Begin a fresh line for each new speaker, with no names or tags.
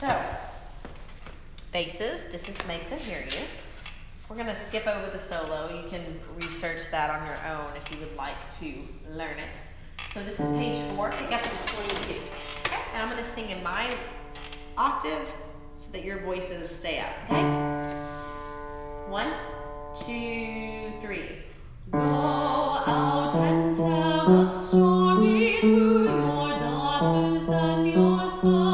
So, basses, this is Make Them Hear You. We're going to skip over the solo. You can research that on your own if you would like to learn it. So this is page 4, pick up to 22. Okay? And I'm going to sing in my octave so that your voices stay up, okay? 1, 2, 3. Go out and tell the story to your daughters and your sons.